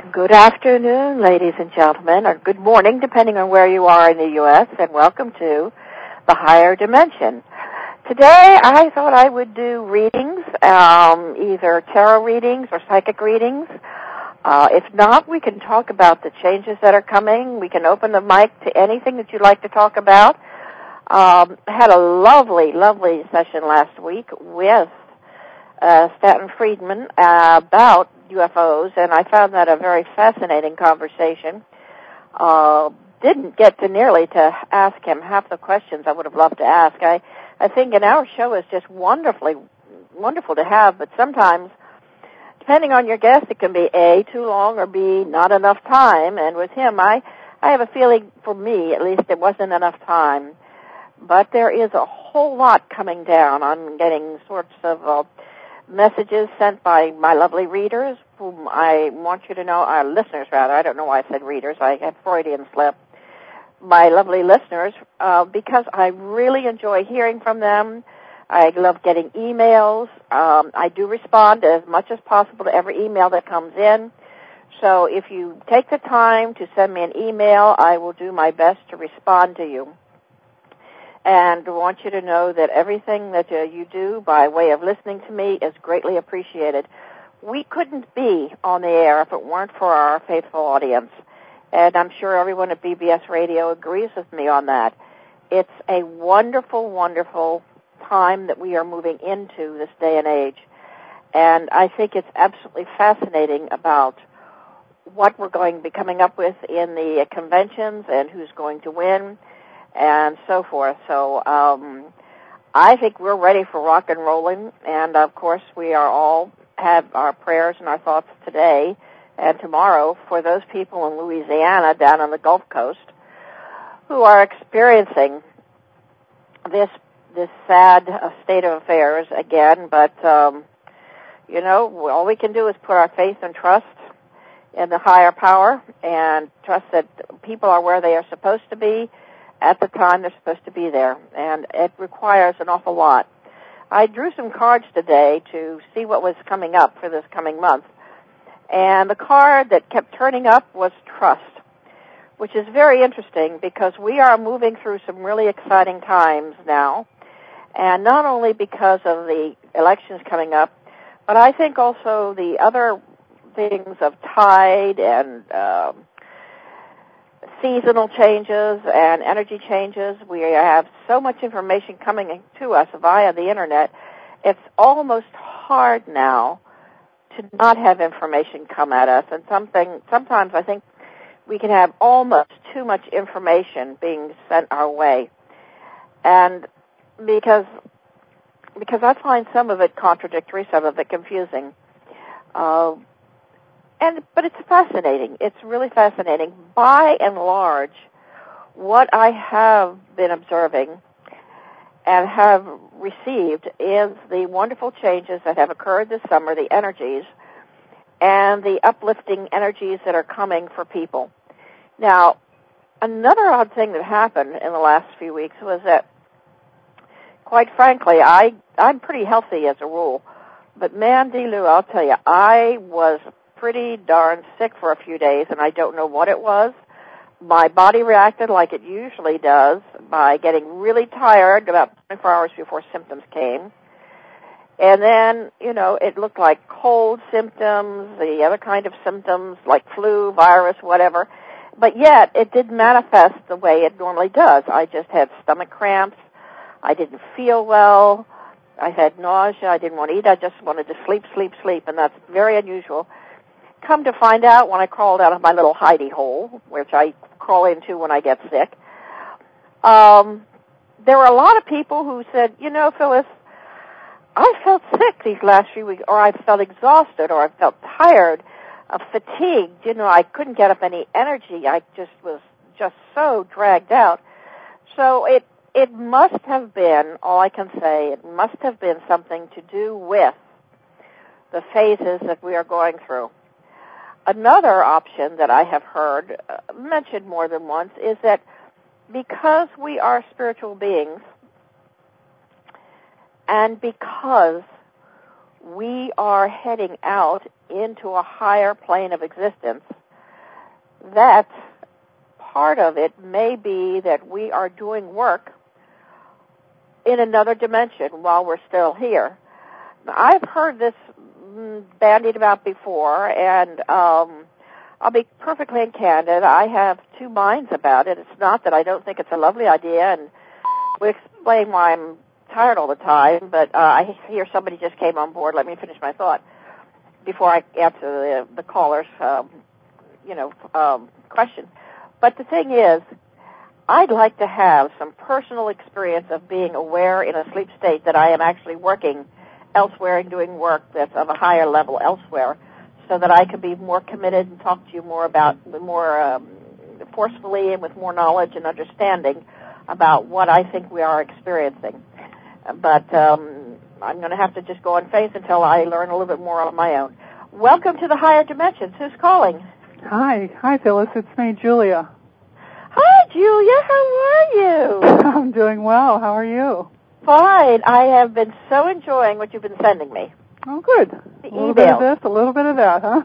Good afternoon, ladies and gentlemen, or good morning, depending on where you are in the U.S., and welcome to the Higher Dimension. Today, I thought I would do readings, either tarot readings or psychic readings. If not, we can talk about the changes that are coming. We can open the mic to anything that you'd like to talk about. Had a lovely session last week with Stanton Friedman about UFOs, and I found that a very fascinating conversation. Didn't get to nearly to ask him half the questions I would have loved to ask. I think an hour show is just wonderful to have, but sometimes, depending on your guest, it can be A, too long, or B, not enough time. And with him, I have a feeling, for me at least, it wasn't enough time. But there is a whole lot coming down. I'm getting sorts of messages sent by my lovely readers, whom I want you to know, listeners rather, I don't know why I said readers, I had Freudian slip, my lovely listeners, because I really enjoy hearing from them. I love getting emails. I do respond as much as possible to every email that comes in. So if you take the time to send me an email, I will do my best to respond to you. And I want you to know that everything that you do by way of listening to me is greatly appreciated. We couldn't be on the air if it weren't for our faithful audience. And I'm sure everyone at BBS Radio agrees with me on that. It's a wonderful, wonderful time that we are moving into this day and age. And I think it's absolutely fascinating about what we're going to be coming up with in the conventions and who's going to win and so forth. So I think we're ready for rock and rolling, and of course we are all have our prayers and our thoughts today and tomorrow for those people in Louisiana down on the Gulf Coast who are experiencing this sad state of affairs again. But all we can do is put our faith and trust in the higher power and trust that people are where they are supposed to be at the time they're supposed to be there, and it requires an awful lot. I drew some cards today to see what was coming up for this coming month, and the card that kept turning up was trust, which is very interesting because we are moving through some really exciting times now, and not only because of the elections coming up, but I think also the other things of tide and seasonal changes and energy changes. We have so much information coming to us via the Internet. It's almost hard now to not have information come at us. And sometimes I think we can have almost too much information being sent our way. And because I find some of it contradictory, some of it confusing. But it's fascinating. It's really fascinating. By and large, what I have been observing and have received is the wonderful changes that have occurred this summer, the energies, and the uplifting energies that are coming for people. Now, another odd thing that happened in the last few weeks was that, quite frankly, I'm pretty healthy as a rule. But man, Lou, I'll tell you, I was pretty darn sick for a few days, and I don't know what it was. My body reacted like it usually does by getting really tired about 24 hours before symptoms came. And then, it looked like cold symptoms, the other kind of symptoms like flu, virus, whatever. But yet, it didn't manifest the way it normally does. I just had stomach cramps. I didn't feel well. I had nausea. I didn't want to eat. I just wanted to sleep, and that's very unusual. Come to find out, when I crawled out of my little hidey hole, which I crawl into when I get sick, there were a lot of people who said, Phyllis, I felt sick these last few weeks, or I felt exhausted, or I felt tired, fatigued. I couldn't get up any energy. I just was so dragged out. So it must have been, all I can say, it must have been something to do with the phases that we are going through. Another option that I have heard mentioned more than once is that because we are spiritual beings and because we are heading out into a higher plane of existence, that part of it may be that we are doing work in another dimension while we're still here. Now, I've heard this bandied about before, and I'll be perfectly candid. I have two minds about it. It's not that I don't think it's a lovely idea, and we explain why I'm tired all the time, but I hear somebody just came on board. Let me finish my thought before I answer the caller's, question. But the thing is, I'd like to have some personal experience of being aware in a sleep state that I am actually working elsewhere and doing work that's of a higher level elsewhere, so that I could be more committed and talk to you more forcefully and with more knowledge and understanding about what I think we are experiencing. But I'm going to have to just go on faith until I learn a little bit more on my own. Welcome to the Higher Dimensions. Who's calling? Hi, Phyllis. It's me, Julia. Hi, Julia. How are you? I'm doing well. How are you? Fine. I have been so enjoying what you've been sending me. Oh, good. The a little bit of this, a little bit of that, huh?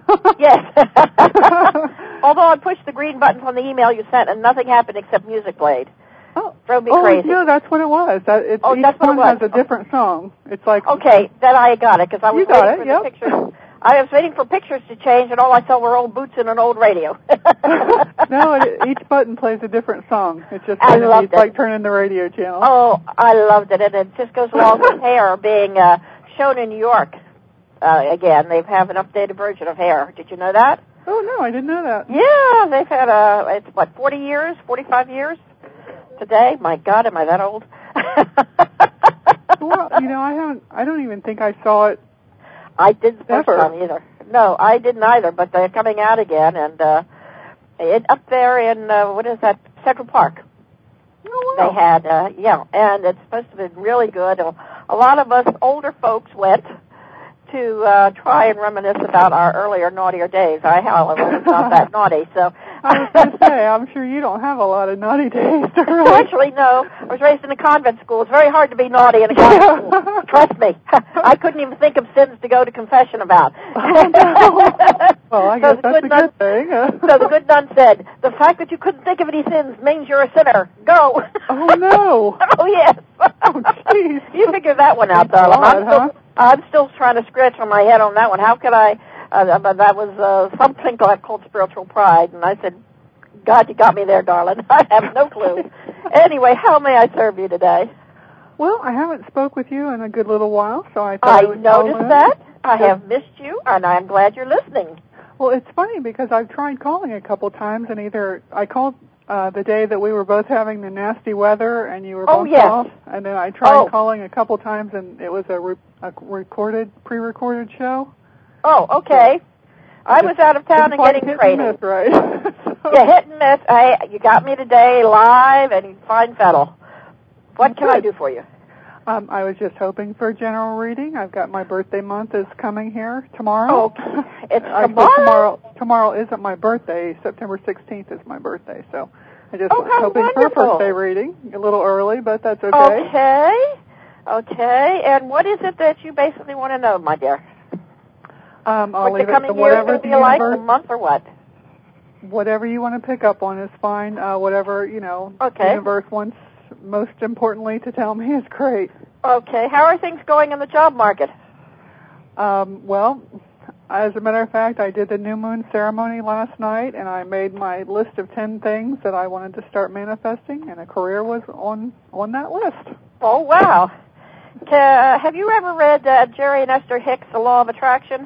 Yes. Although I pushed the green button on the email you sent, and nothing happened except music played. Oh, drove me crazy. No, that's what it was. Each one has a different song. It's like okay, then I got it because I was waiting for the pictures. I was waiting for pictures to change, and all I saw were old boots and an old radio. No, each button plays a different song. It's just like turning the radio channel. Oh, I loved it, and it just goes along with Hair being shown in New York. Again, they have an updated version of Hair. Did you know that? Oh no, I didn't know that. Yeah, they've had 40 years, 45 years today. My God, am I that old? Well, I don't even think I saw it. I didn't the first time either. No, I didn't either, but they're coming out again, and up there in, Central Park. Oh, wow. They had, and it's supposed to have been really good. A lot of us older folks went to try and reminisce about our earlier, naughtier days. I, however, was not that naughty, so... I was going to say, I'm sure you don't have a lot of naughty days. Actually, no. I was raised in a convent school. It's very hard to be naughty in a convent school. Trust me. I couldn't even think of sins to go to confession about. Oh, no. Well, I guess that's a good thing. So the good nun said, the fact that you couldn't think of any sins means you're a sinner. Go. Oh, no. Oh, yes. Oh, jeez. You figure that one out, darling. I'm still trying to scratch on my head on that one. How could I... but that was something called spiritual pride, and I said, God, you got me there, darling. I have no clue. Anyway, how may I serve you today? Well, I haven't spoke with you in a good little while, so I thought I would noticed that. I have missed you, and I'm glad you're listening. Well, it's funny because I've tried calling a couple times, and either I called the day that we were both having the nasty weather, and you were both off, and then I tried calling a couple times, and it was a pre-recorded show. Oh, okay. I was out of town and getting training. Hit and miss, right? Yeah, hit and miss. You got me today live and fine fettle. What can I do for you? I was just hoping for a general reading. I've got my birthday month is coming here tomorrow. Oh, it's tomorrow? Tomorrow isn't my birthday. September 16th is my birthday, so I just was hoping wonderful. for a birthday reading. A little early, but that's okay. Okay. And what is it that you basically want to know, my dear? I'll leave it to whatever the universe, like, a month or what? Whatever you want to pick up on is fine. Whatever, the universe wants most importantly to tell me is great. Okay. How are things going in the job market? Well, as a matter of fact, I did the new moon ceremony last night, and I made my list of 10 things that I wanted to start manifesting, and a career was on that list. Oh, wow. Have you ever read Jerry and Esther Hicks' The Law of Attraction?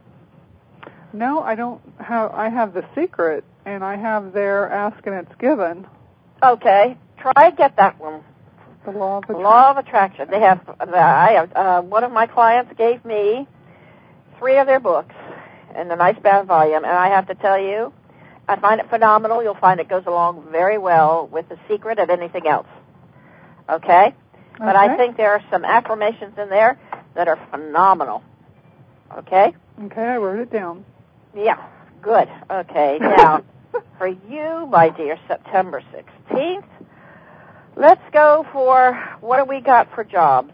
No, I don't have. I have The Secret, and I have There, Ask and It's Given. Okay, try and get that one. The Law of Attraction. Law of Attraction. They have. One of my clients gave me 3 of their books in a nice bound volume, and I have to tell you, I find it phenomenal. You'll find it goes along very well with The Secret and anything else. Okay? But I think there are some affirmations in there that are phenomenal. Okay? Okay, I wrote it down. Yeah, good. Okay, now, for you, my dear, September 16th, let's go for what do we got for jobs.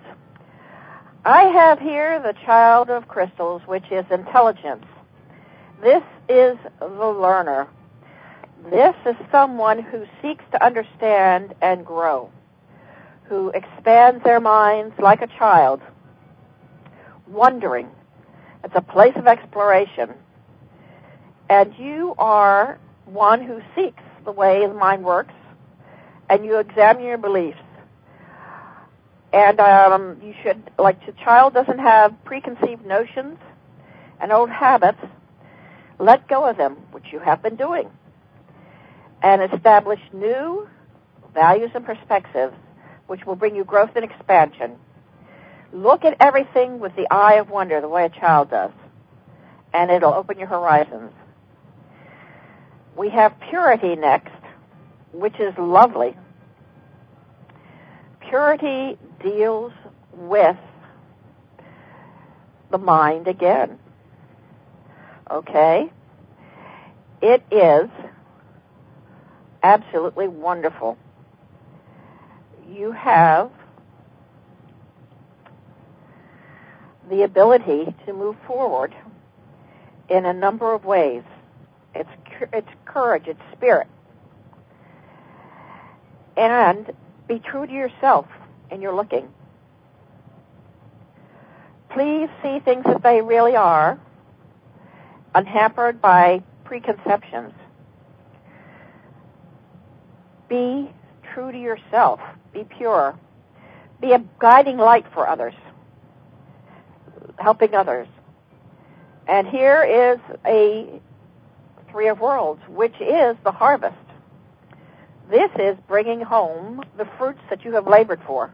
I have here the Child of Crystals, which is intelligence. This is the learner. This is someone who seeks to understand and grow, who expands their minds like a child, wondering. It's a place of exploration. And you are one who seeks the way the mind works, and you examine your beliefs. And you should, like the child doesn't have preconceived notions and old habits, let go of them, which you have been doing, and establish new values and perspectives, which will bring you growth and expansion. Look at everything with the eye of wonder, the way a child does, and it'll open your horizons. We have purity next, which is lovely. Purity deals with the mind again. Okay? It is absolutely wonderful. You have the ability to move forward in a number of ways. It's courage, it's spirit. And be true to yourself in your looking. Please see things as they really are, unhampered by preconceptions. Be true to yourself. Be pure. Be a guiding light for others, helping others. And here is a Three of Worlds, which is the harvest. This is bringing home the fruits that you have labored for.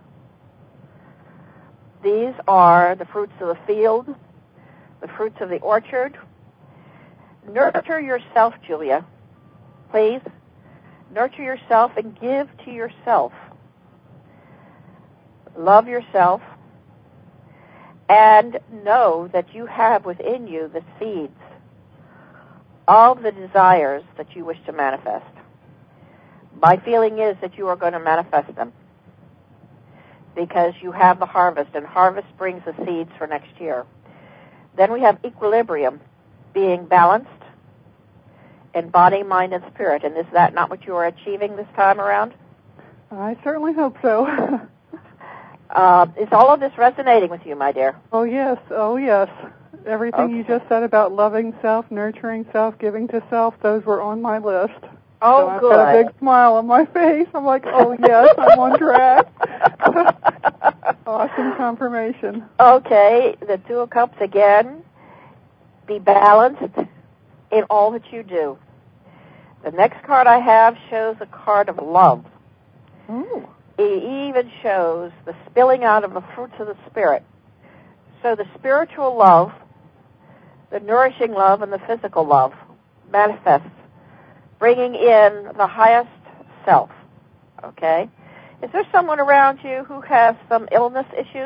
These are the fruits of the field, the fruits of the orchard. Nurture yourself, Julia. Please. Nurture yourself and give to yourself. Love yourself. And know that you have within you the seeds of the desires that you wish to manifest. My feeling is that you are going to manifest them because you have the harvest, and harvest brings the seeds for next year. Then we have equilibrium, being balanced in body, mind, and spirit. And is that not what you are achieving this time around? I certainly hope so. Is all of this resonating with you, my dear? Oh, yes. Oh, yes. Everything you just said about loving self, nurturing self, giving to self, those were on my list. Oh, so good. I've got a big smile on my face. I'm like, oh, yes, I'm on track. Awesome confirmation. Okay, the Two of Cups again. Be balanced in all that you do. The next card I have shows a card of love. Ooh. It even shows the spilling out of the fruits of the Spirit. So the spiritual love, the nourishing love, and the physical love manifests, bringing in the highest self. Okay? Is there someone around you who has some illness issues?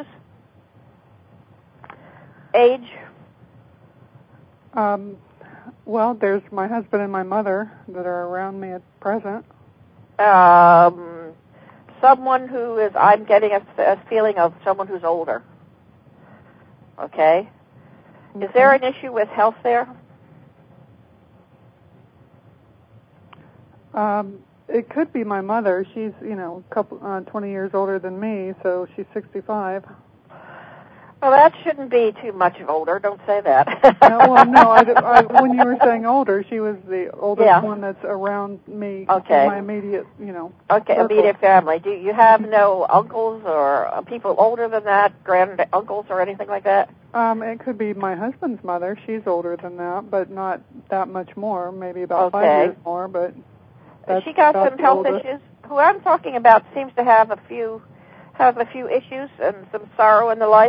Age? Well, there's my husband and my mother that are around me at present. Someone who is, I'm getting a feeling of someone who's older. Okay? Is there an issue with health there? It could be my mother. She's, 20 years older than me, so she's 65. Well, that shouldn't be too much of older. Don't say that. No, when you were saying older, she was the oldest one that's around me. Okay. In my immediate, Okay, circle. Immediate family. Do you have no uncles or people older than that, grand uncles or anything like that? It could be my husband's mother. She's older than that, but not that much more. Maybe about 5 years more, but she got some health issues. Who I'm talking about seems to have a few issues and some sorrow in the life.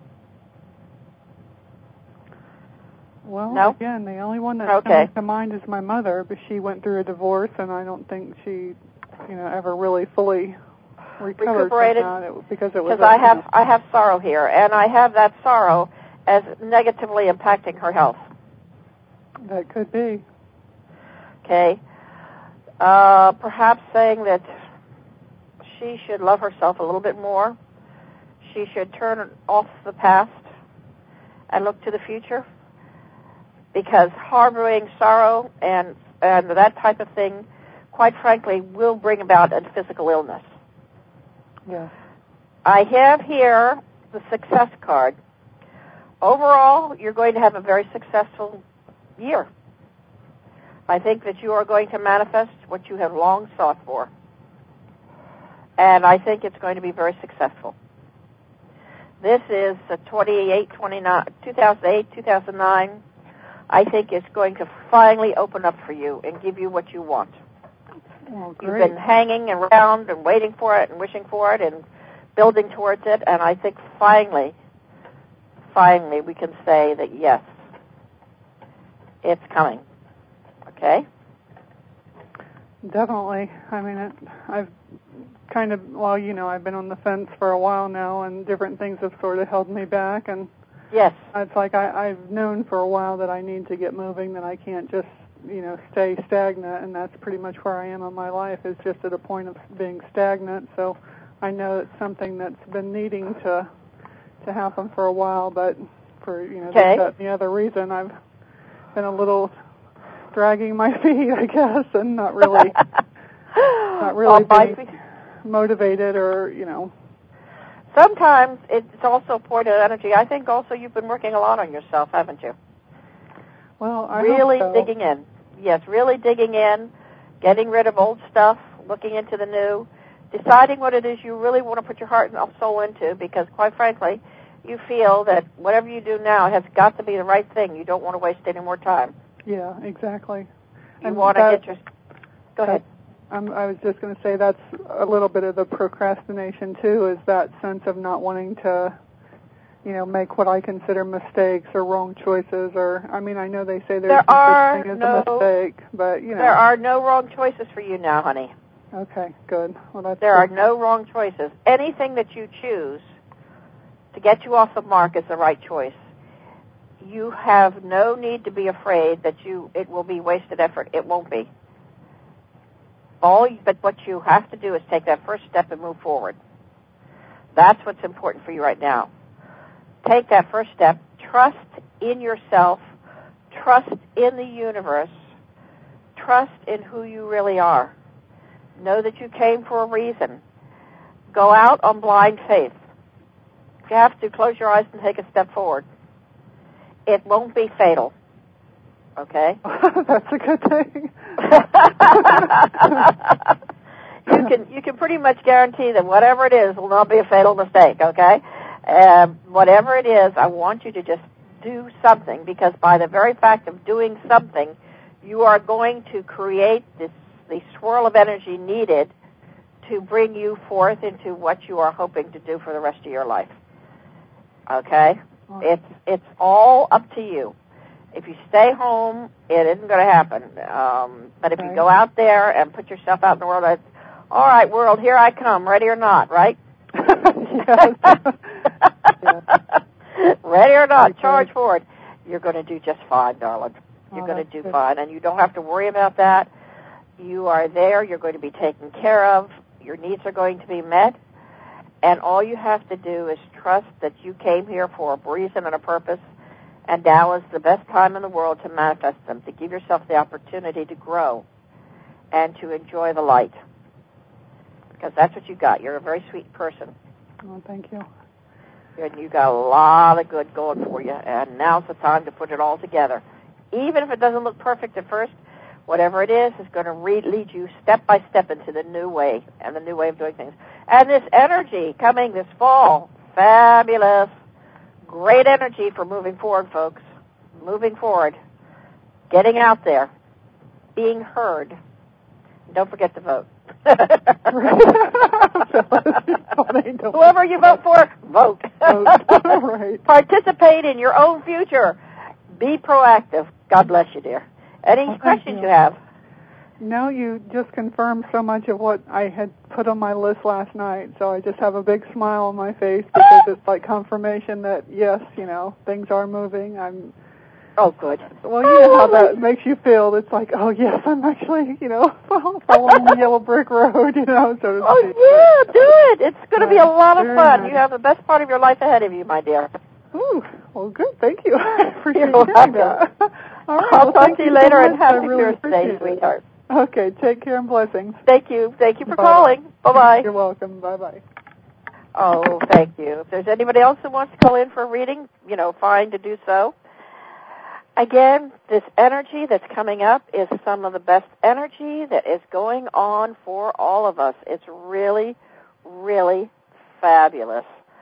Well, again, the only one that comes to mind is my mother, but she went through a divorce, and I don't think she, ever really fully recuperated from that because it was. Because I have sorrow here, and I have that sorrow as negatively impacting her health. That could be. Okay. Perhaps saying that she should love herself a little bit more. She should turn off the past and look to the future. Because harboring sorrow and and that type of thing, quite frankly, will bring about a physical illness. Yes. I have here the success card. Overall, you're going to have a very successful year. I think that you are going to manifest what you have long sought for. And I think it's going to be very successful. This is 2008, 2009, I think is going to finally open up for you and give you what you want. Oh, great. You've been hanging around and waiting for it and wishing for it and building towards it, and I think finally we can say that yes, it's coming. Okay? Definitely. I mean, I've kind of, I've been on the fence for a while now, and different things have sort of held me back, and yes, it's like I've known for a while that I need to get moving, that I can't just, stay stagnant, and that's pretty much where I am in my life, is just at a point of being stagnant. So I know it's something that's been needing to happen for a while, but for, that and the other reason, I've been a little dragging my feet, I guess, and not really being motivated or, Sometimes it's also a point of energy. I think also you've been working a lot on yourself, haven't you? Well, I really hope so. digging in. Yes, really digging in, getting rid of old stuff, looking into the new, deciding what it is you really want to put your heart and soul into, because quite frankly, you feel that whatever you do now has got to be the right thing. You don't want to waste any more time. Yeah, exactly. You want to get your... Go ahead. I was just going to say that's a little bit of the procrastination, too, is that sense of not wanting to, make what I consider mistakes or wrong choices. Or, I mean, I know they say there's no such thing as a mistake, but, There are no wrong choices for you now, honey. Okay, good. Well, there are no wrong choices. Anything that you choose to get you off the mark is the right choice. You have no need to be afraid that it will be wasted effort. It won't be. But what you have to do is take that first step and move forward. That's what's important for you right now. Take that first step. Trust in yourself. Trust in the universe. Trust in who you really are. Know that you came for a reason. Go out on blind faith. If you have to, close your eyes and take a step forward. It won't be fatal. Okay? That's a good thing. You can pretty much guarantee that whatever it is will not be a fatal mistake, okay? Whatever it is, I want you to just do something, because by the very fact of doing something, you are going to create the swirl of energy needed to bring you forth into what you are hoping to do for the rest of your life. Okay? It's all up to you. If you stay home, it isn't going to happen. But if you go out there and put yourself out in the world, all right, world, here I come, ready or not, right? Ready or not, charge forward. You're going to do just fine, darling. You're going to do fine, and you don't have to worry about that. You are there. You're going to be taken care of. Your needs are going to be met. And all you have to do is trust that you came here for a reason and a purpose, and now is the best time in the world to manifest them, to give yourself the opportunity to grow and to enjoy the light. Because that's what you got. You're a very sweet person. Oh, thank you. And you got a lot of good going for you, and now's the time to put it all together. Even if it doesn't look perfect at first, whatever it is going to lead you step by step into the new way and the new way of doing things. And this energy coming this fall, fabulous, great energy for moving forward, folks. Moving forward, getting out there, being heard. Don't forget to vote. Whoever you vote for, vote. Right. Participate in your own future. Be proactive. God bless you, dear. Any questions you have? No, you just confirmed so much of what I had put on my list last night, so I just have a big smile on my face because it's like confirmation that, yes, things are moving. Oh, good. Well, you know how that makes you feel. It's like, oh, yes, I'm actually, following the yellow brick road, so to speak. Oh, yeah, do it. It's going to be a lot of fun. Nice. You have the best part of your life ahead of you, my dear. Ooh, well, good. Thank you. I appreciate You're welcome. All right. I'll talk to you later and have a really good day, sweetheart. Okay, take care and blessings. Thank you. Thank you for calling. Bye-bye. You're welcome. Bye-bye. Oh, thank you. If there's anybody else who wants to call in for a reading, fine to do so. Again, this energy that's coming up is some of the best energy that is going on for all of us. It's really, really fabulous.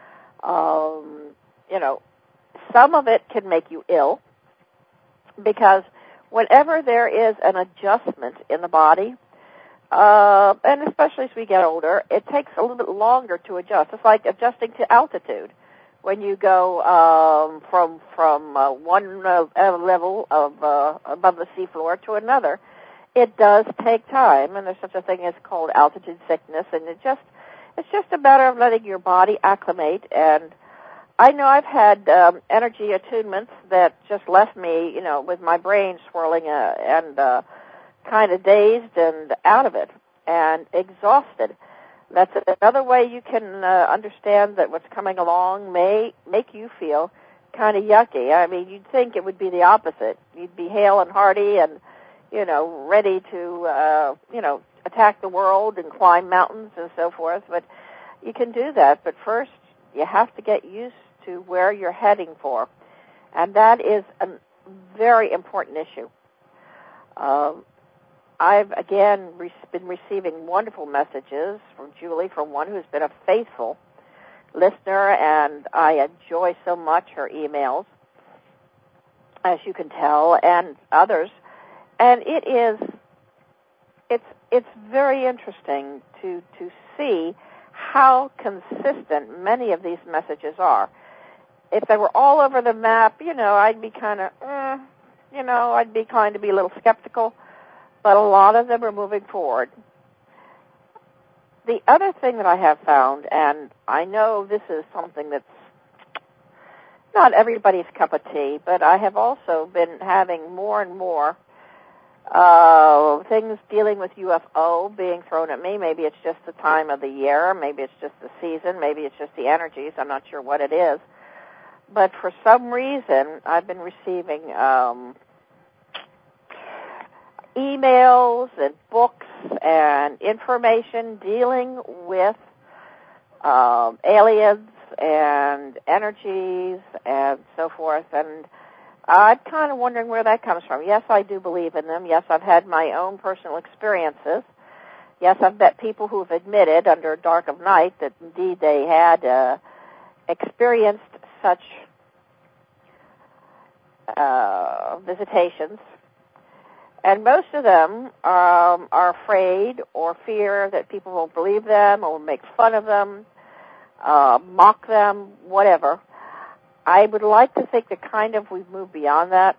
Some of it can make you ill because whenever there is an adjustment in the body, and especially as we get older, it takes a little bit longer to adjust. It's like adjusting to altitude. When you go from one level of above the seafloor to another, it does take time, and there's such a thing as called altitude sickness, and it's just a matter of letting your body acclimate. And I know I've had energy attunements that just left me, with my brain swirling and kind of dazed and out of it and exhausted. That's another way you can understand that what's coming along may make you feel kind of yucky. I mean, you'd think it would be the opposite. You'd be hale and hearty and, ready to, attack the world and climb mountains and so forth. But you can do that. But first, you have to get used to where you're heading for. And that is a very important issue. I've, again, been receiving wonderful messages from Julie, from one who's been a faithful listener, and I enjoy so much her emails, as you can tell, and others. And it's very interesting to see how consistent many of these messages are. If they were all over the map, I'd be kind of, I'd be kind of be a little skeptical. But a lot of them are moving forward. The other thing that I have found, and I know this is something that's not everybody's cup of tea, but I have also been having more and more things dealing with UFO being thrown at me. Maybe it's just the time of the year, maybe it's just the season, maybe it's just the energies. I'm not sure what it is. But for some reason, I've been receiving emails and books and information dealing with aliens and energies and so forth. And I'm kind of wondering where that comes from. Yes, I do believe in them. Yes, I've had my own personal experiences. Yes, I've met people who have admitted under a dark of night that indeed they had experienced such visitations. And most of them are afraid or fear that people will believe them or make fun of them, mock them, whatever. I would like to think that we've moved beyond that.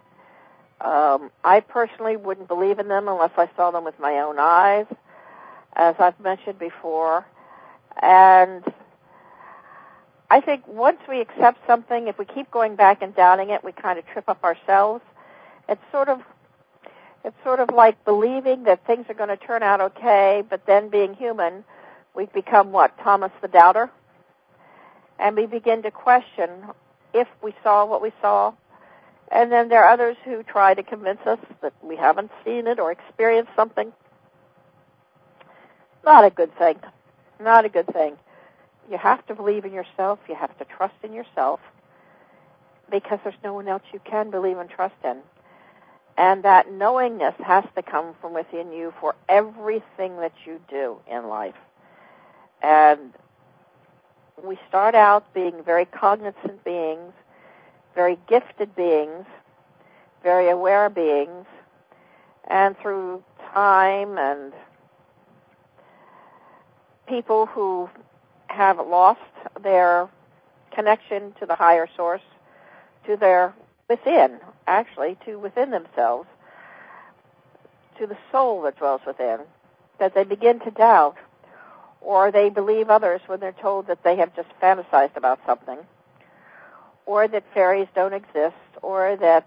I personally wouldn't believe in them unless I saw them with my own eyes, as I've mentioned before. And I think once we accept something, if we keep going back and doubting it, we kind of trip up ourselves. It's sort of like believing that things are going to turn out okay, but then being human, we've become what? Thomas the Doubter? And we begin to question if we saw what we saw. And then there are others who try to convince us that we haven't seen it or experienced something. Not a good thing. Not a good thing. You have to believe in yourself. You have to trust in yourself because there's no one else you can believe and trust in. And that knowingness has to come from within you for everything that you do in life. And we start out being very cognizant beings, very gifted beings, very aware beings, and through time and people who have lost their connection to the higher source, to their within, actually, to within themselves, to the soul that dwells within, that they begin to doubt, or they believe others when they're told that they have just fantasized about something, or that fairies don't exist, or that,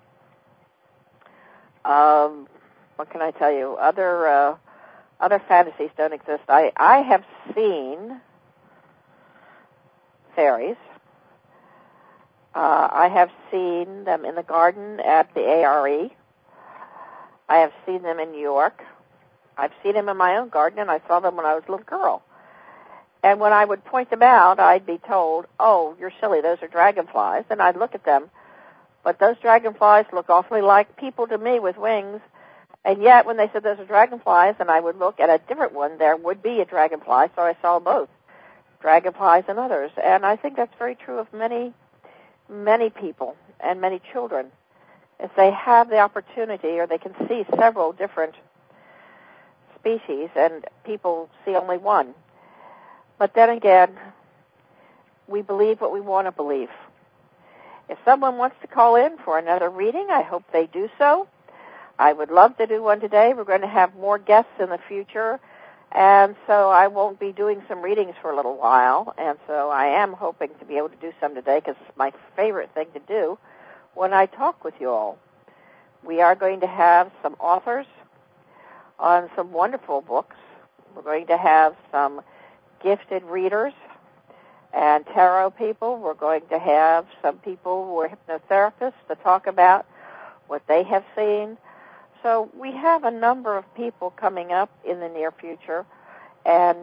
what can I tell you, other fantasies don't exist. I have seen fairies. I have seen them in the garden at the ARE. I have seen them in New York. I've seen them in my own garden, and I saw them when I was a little girl. And when I would point them out, I'd be told, "Oh, you're silly, those are dragonflies." And I'd look at them, but those dragonflies look awfully like people to me with wings. And yet, when they said those are dragonflies, and I would look at a different one, there would be a dragonfly, so I saw both, dragonflies and others. And I think that's very true of many, many people and many children. If they have the opportunity, or they can see several different species, and people see only one. But then again, we believe what we want to believe. If someone wants to call in for another reading, I hope they do so. I would love to do one today. We're going to have more guests in the future, and so I won't be doing some readings for a little while, and so I am hoping to be able to do some today because it's my favorite thing to do when I talk with you all. We are going to have some authors on some wonderful books. We're going to have some gifted readers and tarot people. We're going to have some people who are hypnotherapists to talk about what they have seen. So we have a number of people coming up in the near future, and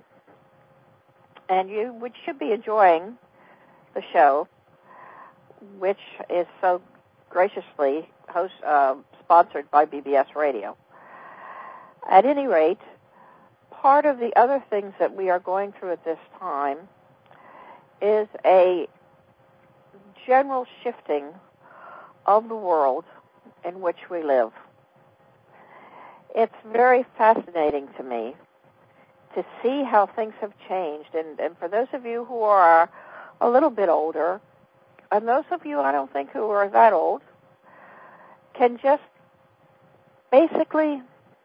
you should be enjoying the show, which is so graciously sponsored by BBS Radio. At any rate, part of the other things that we are going through at this time is a general shifting of the world in which we live. It's very fascinating to me to see how things have changed. And for those of you who are a little bit older, and those of you I don't think who are that old, can just basically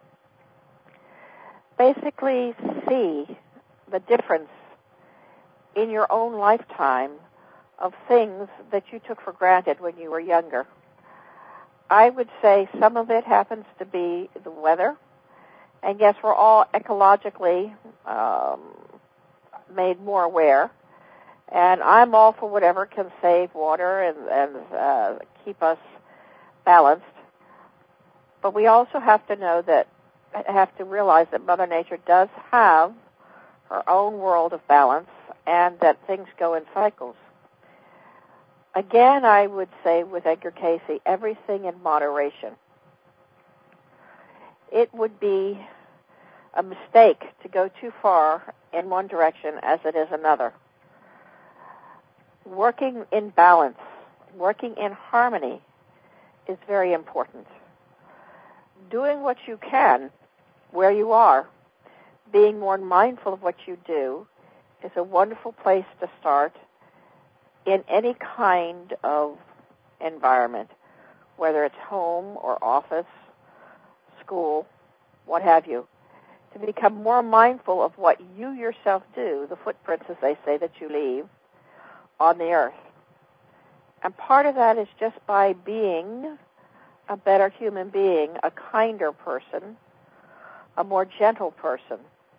see the difference in your own lifetime of things that you took for granted when you were younger. I would say some of it happens to be the weather. And yes, we're all ecologically made more aware. And I'm all for whatever can save water and keep us balanced. But we also have to realize that Mother Nature does have her own world of balance and that things go in cycles. Again, I would say with Edgar Cayce, everything in moderation. It would be a mistake to go too far in one direction as it is another. Working in balance, working in harmony is very important. Doing what you can where you are, being more mindful of what you do, is a wonderful place to start in any kind of environment, whether it's home or office, school, what have you, to become more mindful of what you yourself do, the footprints, as they say, that you leave on the earth. And part of that is just by being a better human being, a kinder person, a more gentle person.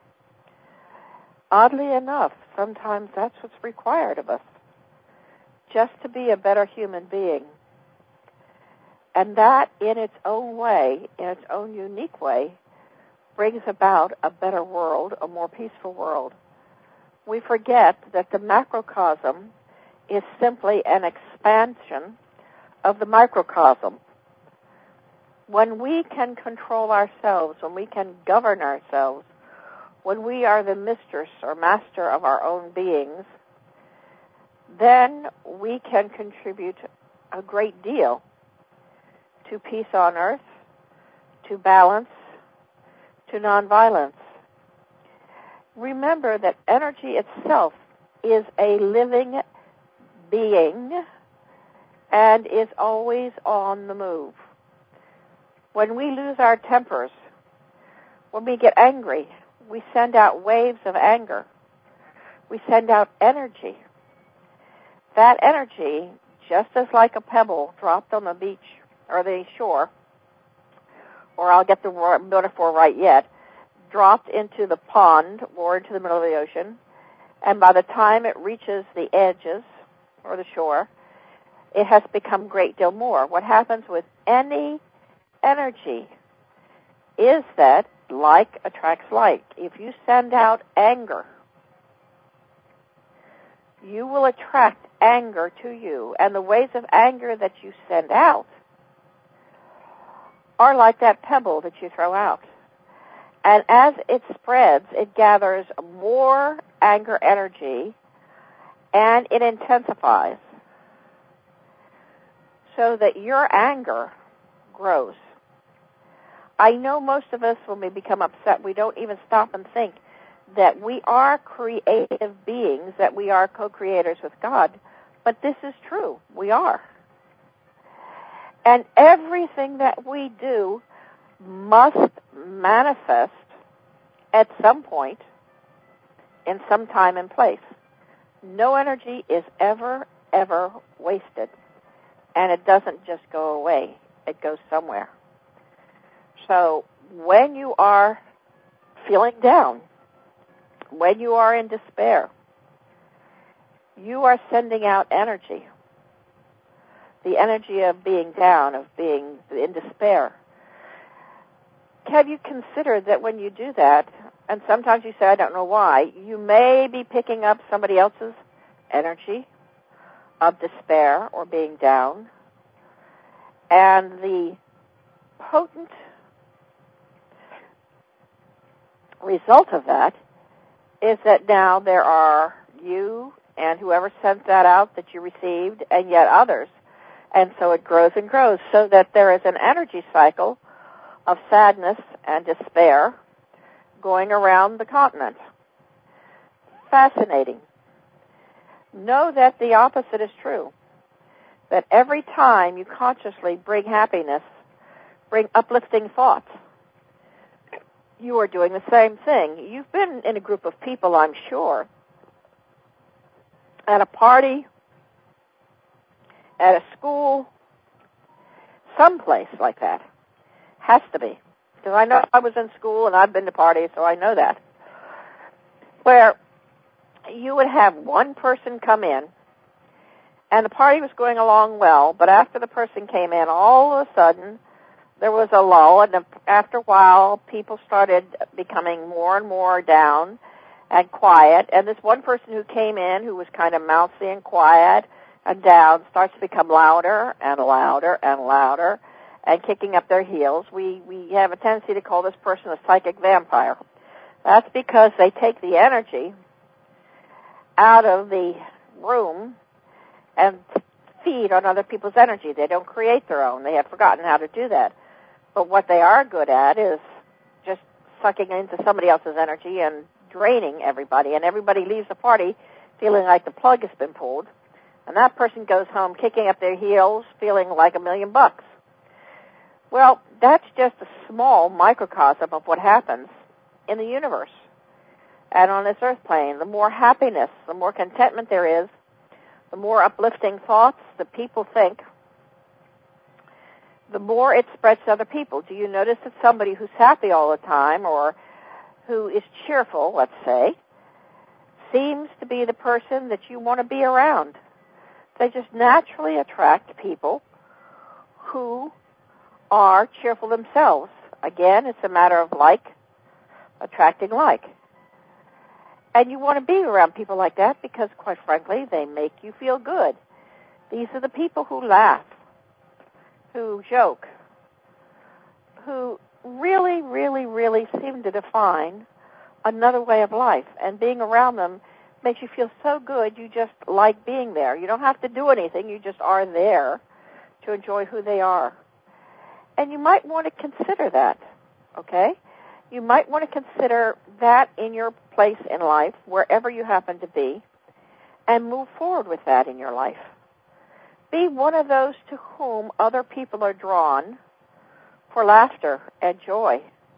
Oddly enough, sometimes that's what's required of us, just to be a better human being. And that, in its own way, in its own unique way, brings about a better world, a more peaceful world. We forget that the macrocosm is simply an expansion of the microcosm. When we can control ourselves, when we can govern ourselves, when we are the mistress or master of our own beings, then we can contribute a great deal to peace on earth, to balance, to nonviolence. Remember that energy itself is a living being and is always on the move. When we lose our tempers, when we get angry, we send out waves of anger. We send out energy. That energy, just as like a pebble dropped on the beach or the shore, or I'll get the metaphor right yet, dropped into the pond or into the middle of the ocean, and by the time it reaches the edges or the shore, it has become a great deal more. What happens with any energy is that like attracts like. If you send out anger, you will attract anger to you. And the waves of anger that you send out are like that pebble that you throw out. And as it spreads, it gathers more anger energy, and it intensifies so that your anger grows. I know most of us, when we become upset, we don't even stop and think that we are creative beings, that we are co-creators with God. But this is true. We are. And everything that we do must manifest at some point in some time and place. No energy is ever wasted. And it doesn't just go away. It goes somewhere. So when you are feeling down, when you are in despair, you are sending out energy. The energy of being down, of being in despair. Have you considered that when you do that, and sometimes you say, I don't know why, you may be picking up somebody else's energy of despair or being down, and the potent result of that is that now there are you and whoever sent that out that you received, and yet others. And so it grows and grows, so that there is an energy cycle of sadness and despair going around the continent. Fascinating. Know that the opposite is true. That every time you consciously bring happiness, bring uplifting thoughts, you are doing the same thing. You've been in a group of people, I'm sure, at a party, at a school, someplace like that. Has to be. Because I know I was in school and I've been to parties, so I know that. Where you would have one person come in, and the party was going along well, but after the person came in, all of a sudden, there was a lull, and after a while, people started becoming more and more down and quiet, and this one person who came in, who was kind of mousy and quiet and down, starts to become louder and louder and louder and kicking up their heels. We have a tendency to call this person a psychic vampire. That's because they take the energy out of the room and feed on other people's energy. They don't create their own. They have forgotten how to do that. But what they are good at is just sucking into somebody else's energy and draining everybody. And everybody leaves the party feeling like the plug has been pulled. And that person goes home kicking up their heels, feeling like $1,000,000. Well, that's just a small microcosm of what happens in the universe and on this earth plane. The more happiness, the more contentment there is, the more uplifting thoughts that people think, the more it spreads to other people. Do you notice that somebody who's happy all the time or who is cheerful, let's say, seems to be the person that you want to be around? They just naturally attract people who are cheerful themselves. Again, it's a matter of like attracting like. And you want to be around people like that because, quite frankly, they make you feel good. These are the people who laugh, who joke, who really, really, really seem to define another way of life. And being around them makes you feel so good, you just like being there. You don't have to do anything. You just are there to enjoy who they are. And you might want to consider that, okay? You might want to consider that in your place in life, wherever you happen to be, and move forward with that in your life. Be one of those to whom other people are drawn for laughter and joy.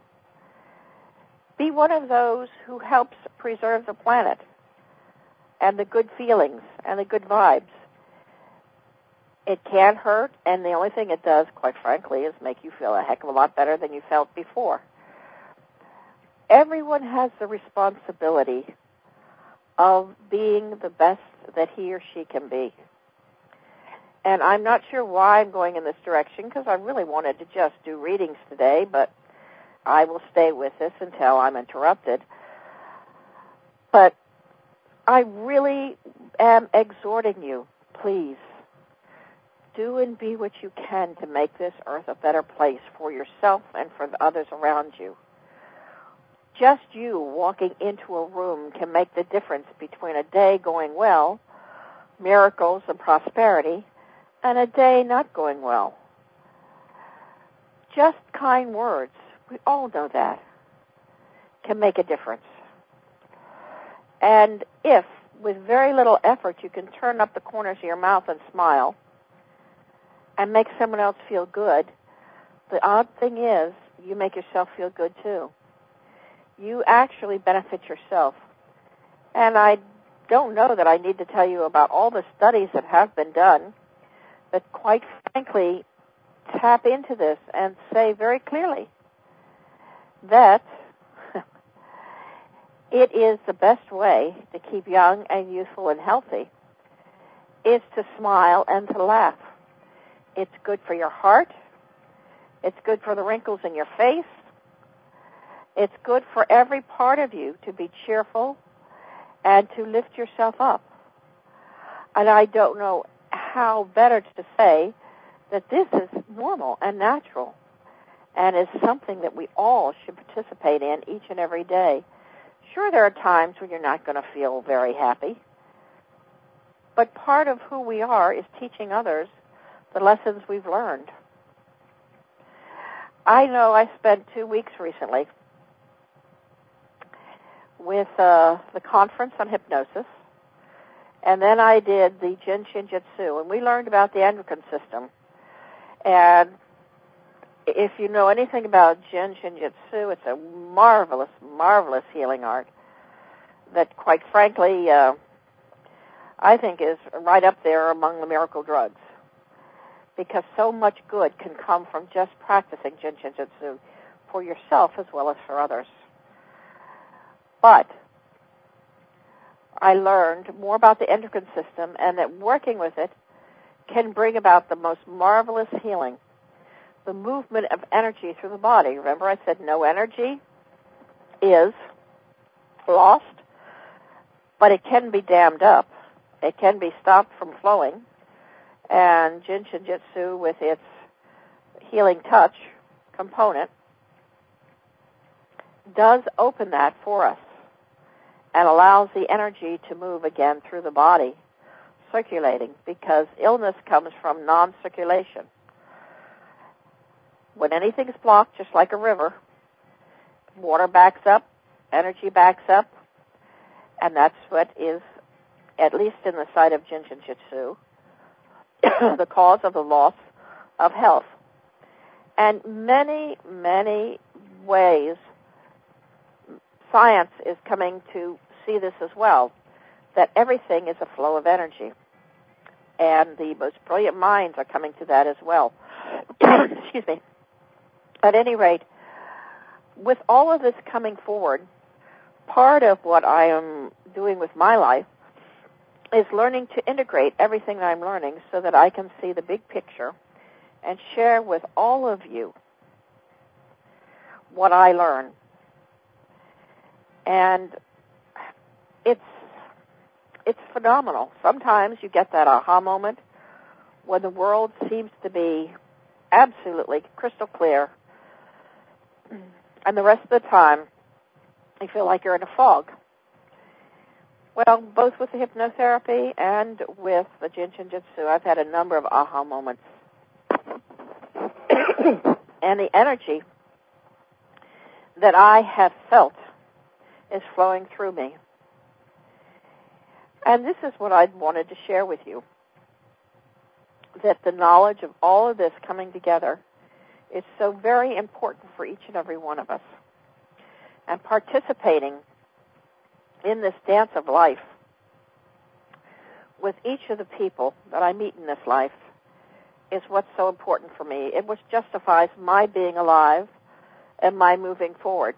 Be one of those who helps preserve the planet and the good feelings and the good vibes. It can hurt, and the only thing it does, quite frankly, is make you feel a heck of a lot better than you felt before. Everyone has the responsibility of being the best that he or she can be. And I'm not sure why I'm going in this direction, because I really wanted to just do readings today, but I will stay with this until I'm interrupted. But I really am exhorting you, please, do and be what you can to make this earth a better place for yourself and for the others around you. Just you walking into a room can make the difference between a day going well, miracles and prosperity, and a day not going well. Just kind words, we all know that, can make a difference. And if, with very little effort, you can turn up the corners of your mouth and smile and make someone else feel good, the odd thing is you make yourself feel good too. You actually benefit yourself. And I don't know that I need to tell you about all the studies that have been done that quite frankly tap into this and say very clearly that it is the best way to keep young and youthful and healthy is to smile and to laugh. It's good for your heart. It's good for the wrinkles in your face. It's good for every part of you to be cheerful and to lift yourself up. And I don't know how better to say that this is normal and natural and is something that we all should participate in each and every day. Sure, there are times when you're not going to feel very happy, but part of who we are is teaching others the lessons we've learned. I know I spent 2 weeks recently with the conference on hypnosis, and then I did the Jin Shin Jyutsu, and we learned about the endocrine system. And if you know anything about Jin Shin Jyutsu, it's a marvelous, marvelous healing art that, quite frankly, I think is right up there among the miracle drugs, because so much good can come from just practicing Jin Shin Jyutsu for yourself as well as for others. But I learned more about the endocrine system, and that working with it can bring about the most marvelous healing, the movement of energy through the body. Remember I said no energy is lost, but it can be dammed up. It can be stopped from flowing. And Jin Shin Jyutsu, with its healing touch component, does open that for us and allows the energy to move again through the body, circulating, because illness comes from non-circulation. When anything's blocked, just like a river, water backs up, energy backs up, and that's what is, at least in the side of Jin Shin Jyutsu, the cause of the loss of health. And many, many ways science is coming to see this as well, that everything is a flow of energy. And the most brilliant minds are coming to that as well. Excuse me. At any rate, with all of this coming forward, part of what I am doing with my life is learning to integrate everything that I'm learning so that I can see the big picture and share with all of you what I learn. And it's phenomenal. Sometimes you get that aha moment when the world seems to be absolutely crystal clear, and the rest of the time you feel like you're in a fog. Well, both with the hypnotherapy and with the Jin Shin Jyutsu, I've had a number of aha moments. And the energy that I have felt is flowing through me. And this is what I wanted to share with you, that the knowledge of all of this coming together is so very important for each and every one of us. And participating in this dance of life with each of the people that I meet in this life is what's so important for me. It what justifies my being alive and my moving forward.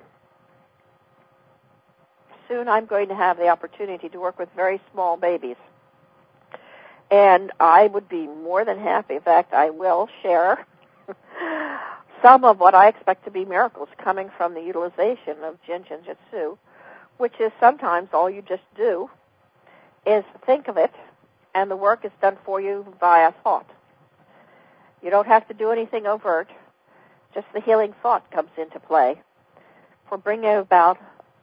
Soon I'm going to have the opportunity to work with very small babies. And I would be more than happy. In fact, I will share some of what I expect to be miracles coming from the utilization of Jin Shin Jyutsu, which is sometimes all you just do is think of it, and the work is done for you via thought. You don't have to do anything overt. Just the healing thought comes into play for bringing about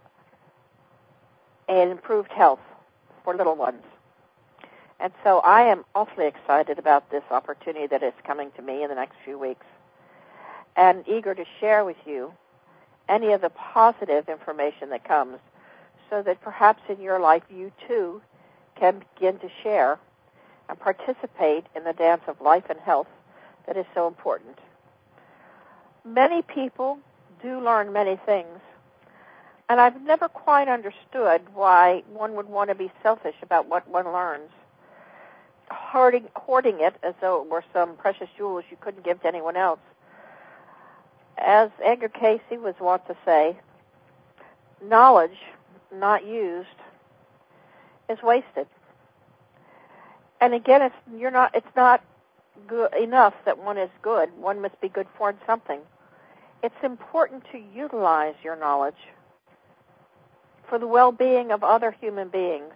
an improved health for little ones. And so I am awfully excited about this opportunity that is coming to me in the next few weeks, and eager to share with you any of the positive information that comes, so that perhaps in your life you too can begin to share and participate in the dance of life and health that is so important. Many people do learn many things, and I've never quite understood why one would want to be selfish about what one learns, hoarding it as though it were some precious jewels you couldn't give to anyone else. As Edgar Cayce was wont to say, knowledge not used is wasted. And again, it's not good enough that one is good. One must be good for something. It's important to utilize your knowledge for the well-being of other human beings.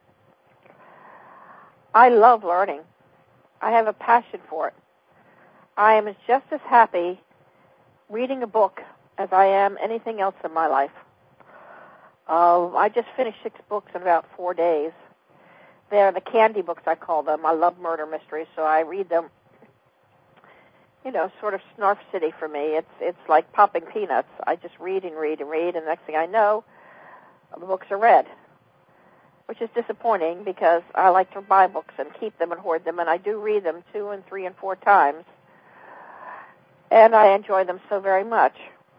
I love learning. I have a passion for it. I am just as happy reading a book as I am anything else in my life. I just finished 6 books in about 4 days. They're the candy books, I call them. I love murder mysteries, so I read them, sort of Snarf City for me. It's like popping peanuts. I just read and read and read, and the next thing I know, the books are read, which is disappointing because I like to buy books and keep them and hoard them, and I do read them 2 and 3 and 4 times, and I enjoy them so very much.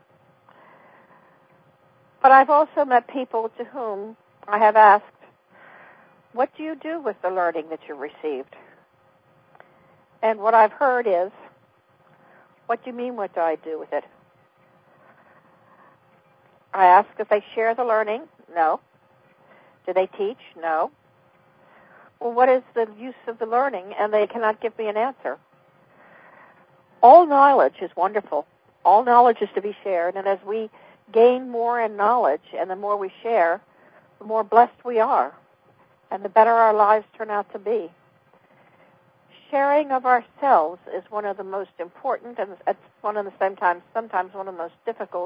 But I've also met people to whom I have asked, what do you do with the learning that you received? And what I've heard is, what do you mean, what do I do with it? I ask if they share the learning. No. Do they teach? No. Well, what is the use of the learning? And they cannot give me an answer. All knowledge is wonderful. All knowledge is to be shared. And as we gain more in knowledge and the more we share, the more blessed we are and the better our lives turn out to be. Sharing of ourselves is one of the most important and at one of the same time, sometimes one of the most difficult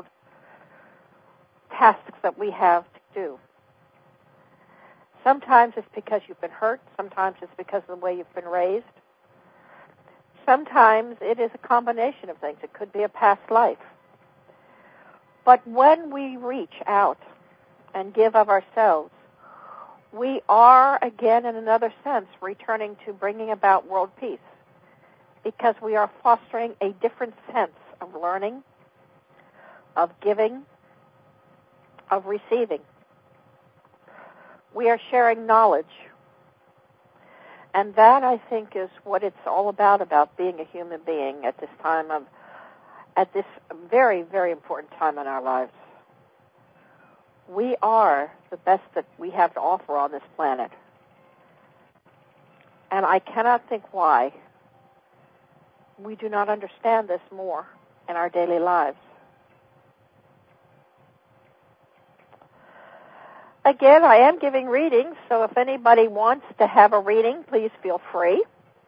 tasks that we have to do. Sometimes it's because you've been hurt. Sometimes it's because of the way you've been raised. Sometimes it is a combination of things. It could be a past life. But when we reach out and give of ourselves, we are, again, in another sense, returning to bringing about world peace, because we are fostering a different sense of learning, of giving, of receiving. We are sharing knowledge. And that, I think, is what it's all about being a human being at this very, very important time in our lives. We are the best that we have to offer on this planet. And I cannot think why we do not understand this more in our daily lives. Again, I am giving readings, so if anybody wants to have a reading, please feel free.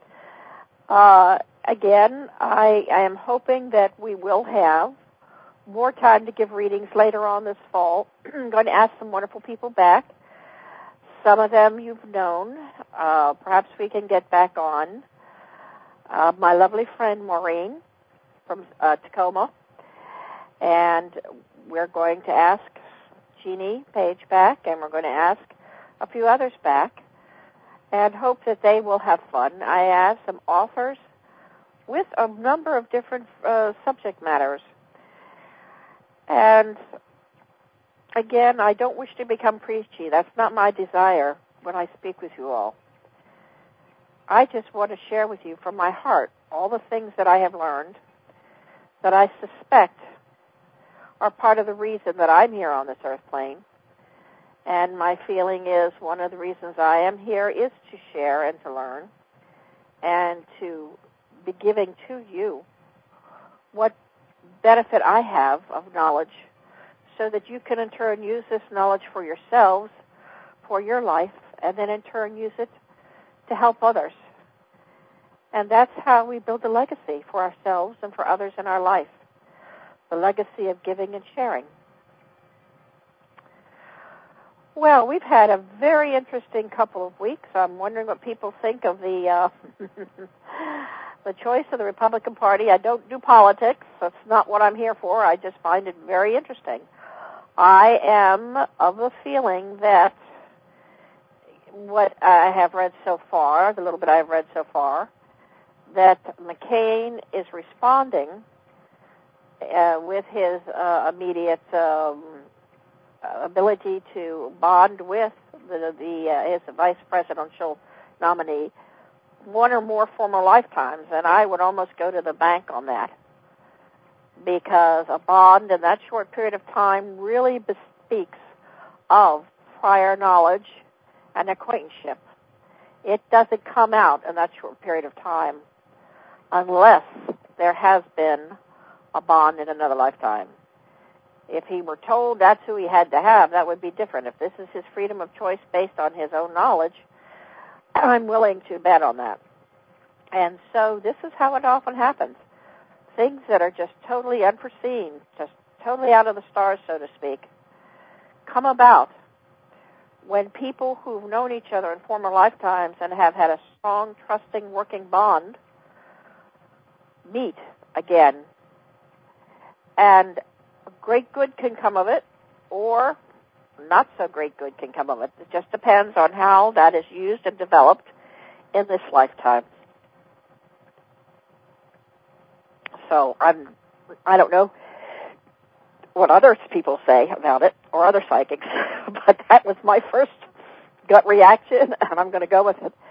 Again, I am hoping that we will have more time to give readings later on this fall. I'm going to ask some wonderful people back. Some of them you've known. Perhaps we can get back on. My lovely friend Maureen from Tacoma. And we're going to ask Jeannie Page back, and we're going to ask a few others back, and hope that they will have fun. I asked some authors with a number of different subject matters. And again, I don't wish to become preachy. That's not my desire when I speak with you all. I just want to share with you from my heart all the things that I have learned that I suspect are part of the reason that I'm here on this earth plane. And my feeling is one of the reasons I am here is to share and to learn. and to be giving to you what benefit I have of knowledge so that you can in turn use this knowledge for yourselves, for your life, and then in turn use it to help others. And that's how we build a legacy for ourselves and for others in our life, the legacy of giving and sharing. Well, we've had a very interesting couple of weeks. I'm wondering what people think of the the choice of the Republican Party. I don't do politics. That's not what I'm here for. I just find it very interesting. I am of the feeling that what I have read so far, the little bit I've read so far, that McCain is responding with his immediate ability to bond with his vice presidential nominee one or more former lifetimes, and I would almost go to the bank on that, because a bond in that short period of time really bespeaks of prior knowledge and acquaintanceship. It doesn't come out in that short period of time unless there has been a bond in another lifetime. If he were told that's who he had to have, that would be different. If this is his freedom of choice based on his own knowledge, I'm willing to bet on that. And so this is how it often happens. Things that are just totally unforeseen, just totally out of the stars, so to speak, come about when people who've known each other in former lifetimes and have had a strong, trusting, working bond meet again. And great good can come of it, or not so great good can come of it. It just depends on how that is used and developed in this lifetime. So I don't know what other people say about it, or other psychics, but that was my first gut reaction, and I'm going to go with it.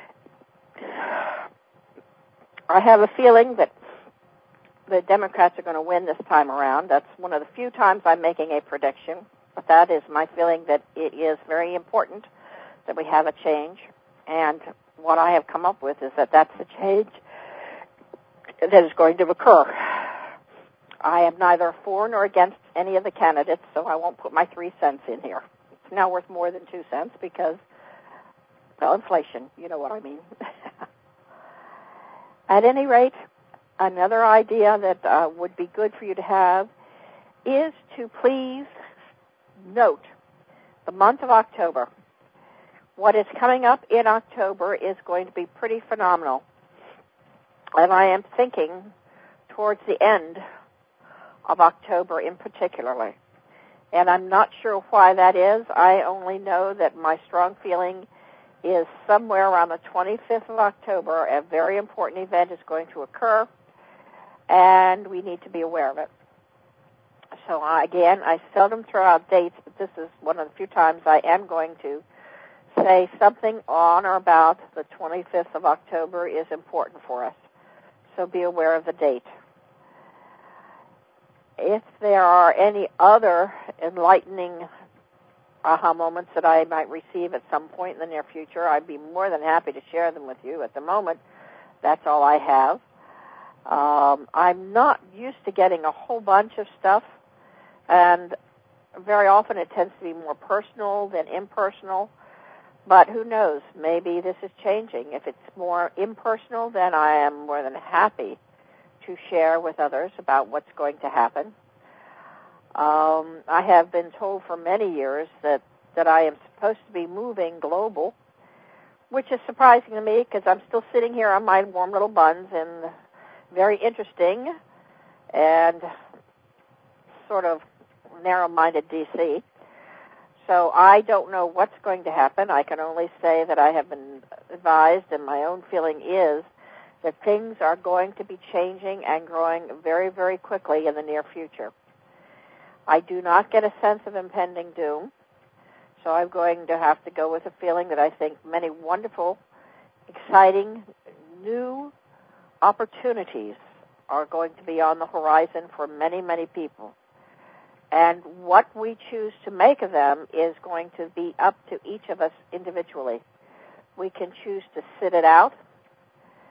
I have a feeling that the Democrats are going to win this time around. That's one of the few times I'm making a prediction, but that is my feeling that it is very important that we have a change, and what I have come up with is that that's the change that is going to occur. I am neither for nor against any of the candidates, so I won't put my 3 cents in here. It's now worth more than 2 cents because, well, inflation, you know what I mean. At any rate, another idea that would be good for you to have is to please note the month of October. What is coming up in October is going to be pretty phenomenal. And I am thinking towards the end of October in particularly. And I'm not sure why that is. I only know that my strong feeling is somewhere around the 25th of October, a very important event is going to occur, and we need to be aware of it. So again, I seldom throw out dates, but this is one of the few times I am going to say something on or about the 25th of October is important for us. So be aware of the date. If there are any other enlightening aha moments that I might receive at some point in the near future, I'd be more than happy to share them with you. At the moment, that's all I have. I'm not used to getting a whole bunch of stuff, and very often it tends to be more personal than impersonal. But who knows? Maybe this is changing. If it's more impersonal, then I am more than happy to share with others about what's going to happen. I have been told for many years that I am supposed to be moving global, which is surprising to me because I'm still sitting here on my warm little buns in very interesting and sort of narrow-minded D.C., So I don't know what's going to happen. I can only say that I have been advised, and my own feeling is that things are going to be changing and growing very, very quickly in the near future. I do not get a sense of impending doom, so I'm going to have to go with a feeling that I think many wonderful, exciting, new opportunities are going to be on the horizon for many, many people. And what we choose to make of them is going to be up to each of us individually. We can choose to sit it out,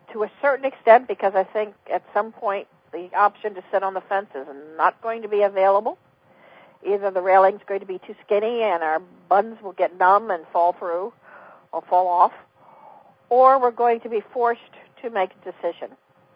to a certain extent, because I think at some point the option to sit on the fence is not going to be available. Either the railing's going to be too skinny and our buns will get numb and fall through or fall off, or we're going to be forced to make a decision.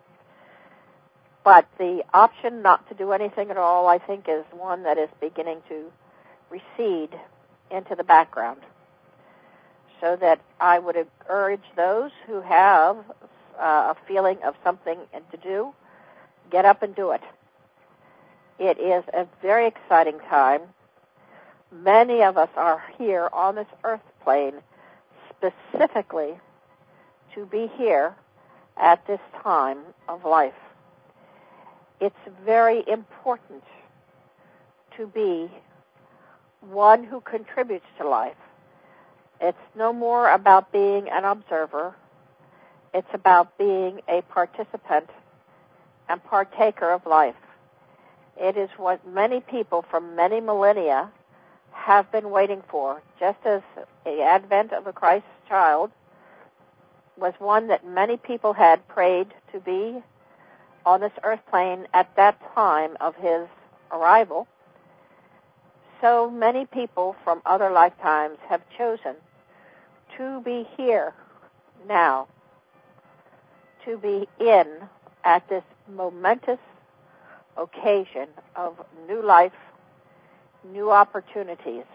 But the option not to do anything at all, I think, is one that is beginning to recede into the background. So that I would urge those who have a feeling of something to do, get up and do it. It is a very exciting time. Many of us are here on this earth plane specifically to be here at this time of life. It's very important to be one who contributes to life. It's no more about being an observer. It's about being a participant and partaker of life. It is what many people from many millennia have been waiting for, just as the advent of the Christ child was one that many people had prayed to be on this earth plane at that time of his arrival. So many people from other lifetimes have chosen to be here now, to be in at this momentous occasion of new life, new opportunities.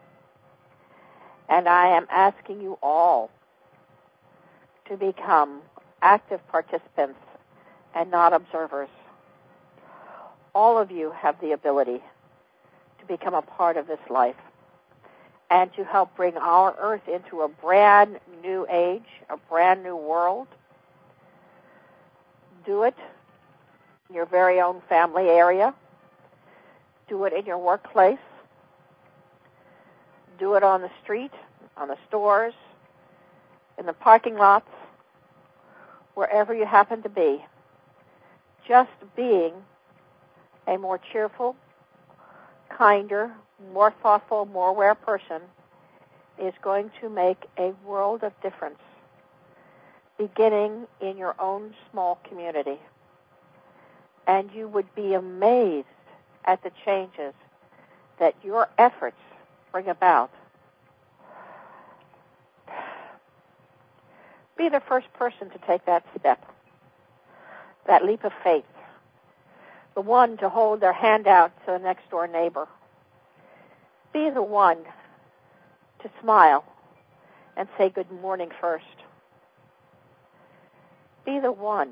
And I am asking you all to become active participants and not observers. All of you have the ability to become a part of this life and to help bring our earth into a brand new age, a brand new world. Do it in your very own family area. Do it in your workplace. Do it on the street, on the stores, in the parking lots, wherever you happen to be. Just being a more cheerful, kinder, more thoughtful, more aware person is going to make a world of difference, beginning in your own small community. And you would be amazed at the changes that your efforts bring about. Be the first person to take that step, that leap of faith, the one to hold their hand out to the next door neighbor. Be the one to smile and say good morning first. Be the one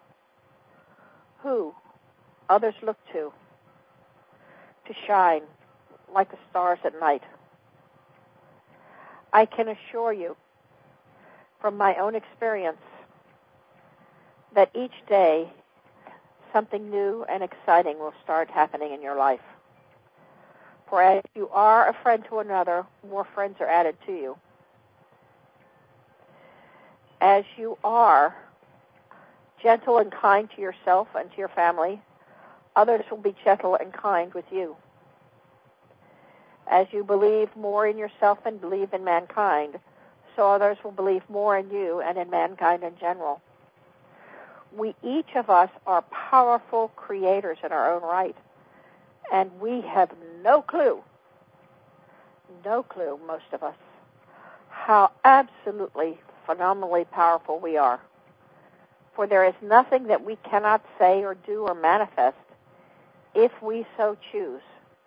who others look to shine like the stars at night. I can assure you from my own experience that each day something new and exciting will start happening in your life. For as you are a friend to another, more friends are added to you. As you are gentle and kind to yourself and to your family, others will be gentle and kind with you. As you believe more in yourself and believe in mankind, so others will believe more in you and in mankind in general. We, each of us, are powerful creators in our own right, and we have no clue, most of us, how absolutely phenomenally powerful we are. For there is nothing that we cannot say or do or manifest if we so choose.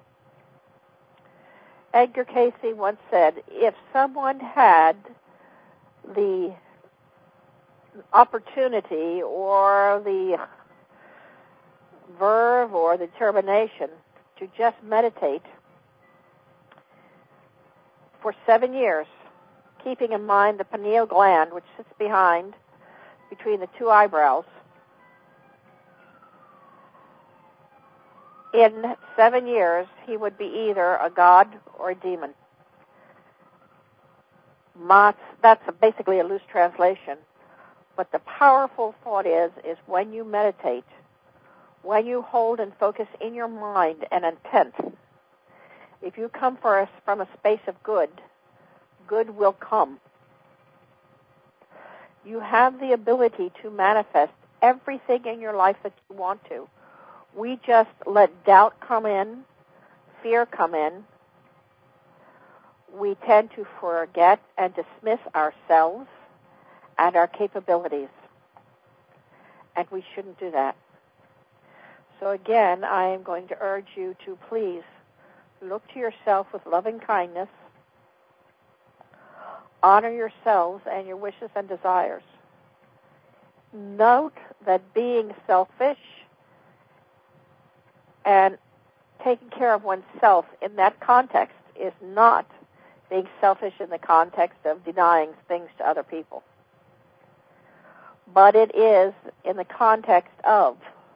Edgar Cayce once said, if someone had the opportunity or the verve or the determination to just meditate for 7 years, keeping in mind the pineal gland, which sits between the two eyebrows, in 7 years, he would be either a god or a demon. That's basically a loose translation. But the powerful thought is when you meditate, when you hold and focus in your mind an intent, if you come from a space of good, good will come. You have the ability to manifest everything in your life that you want to. We just let doubt come in, fear come in. We tend to forget and dismiss ourselves and our capabilities. And we shouldn't do that. So again, I am going to urge you to please look to yourself with loving kindness. Honor yourselves and your wishes and desires. Note that being selfish and taking care of oneself in that context is not being selfish in the context of denying things to other people. But it is in the context of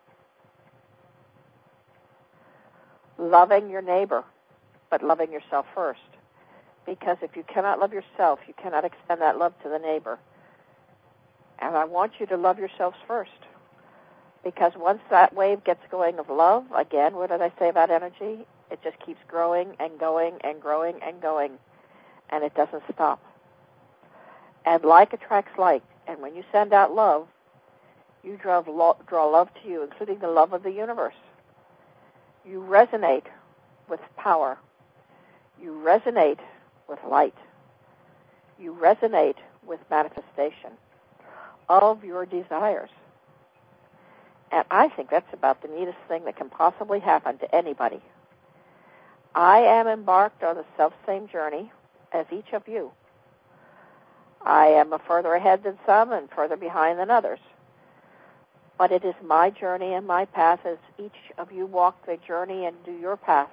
loving your neighbor, but loving yourself first. Because if you cannot love yourself, you cannot extend that love to the neighbor. And I want you to love yourselves first. Because once that wave gets going of love, again, what did I say about energy? It just keeps growing and going and growing and going. And it doesn't stop. And like attracts like. And when you send out love, you draw love to you, including the love of the universe. You resonate with power. You resonate with light. You resonate with manifestation of your desires. And I think that's about the neatest thing that can possibly happen to anybody. I am embarked on the self-same journey as each of you. I am further ahead than some and further behind than others. But it is my journey and my path as each of you walk the journey and do your path.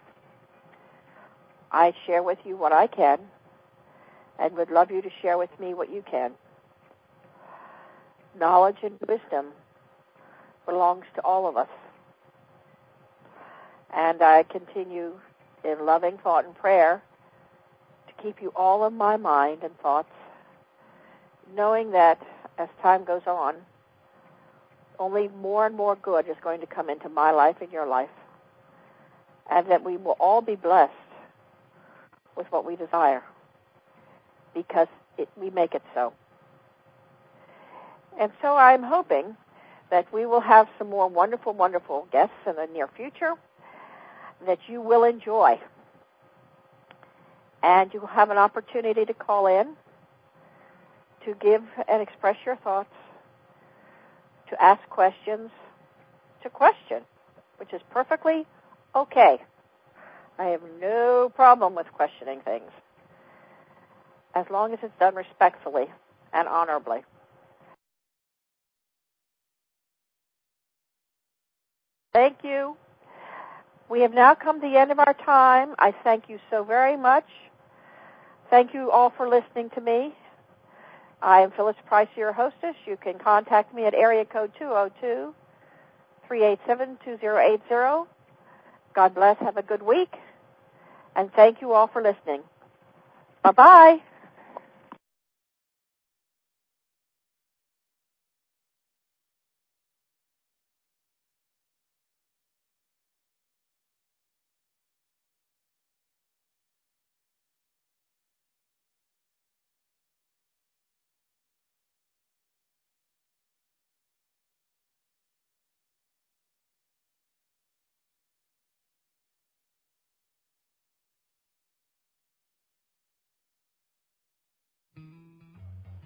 I share with you what I can and would love you to share with me what you can. Knowledge and wisdom belongs to all of us. And I continue in loving thought and prayer to keep you all in my mind and thoughts, knowing that as time goes on, only more and more good is going to come into my life and your life, and that we will all be blessed with what we desire, because we make it so. And so I'm hoping that we will have some more wonderful, wonderful guests in the near future that you will enjoy. And you will have an opportunity to call in, to give and express your thoughts, to ask questions, to question, which is perfectly okay. I have no problem with questioning things, as long as it's done respectfully and honorably. Thank you. We have now come to the end of our time. I thank you so very much. Thank you all for listening to me. I am Phyllis Price, your hostess. You can contact me at area code 202-387-2080. God bless. Have a good week. And thank you all for listening. Bye-bye.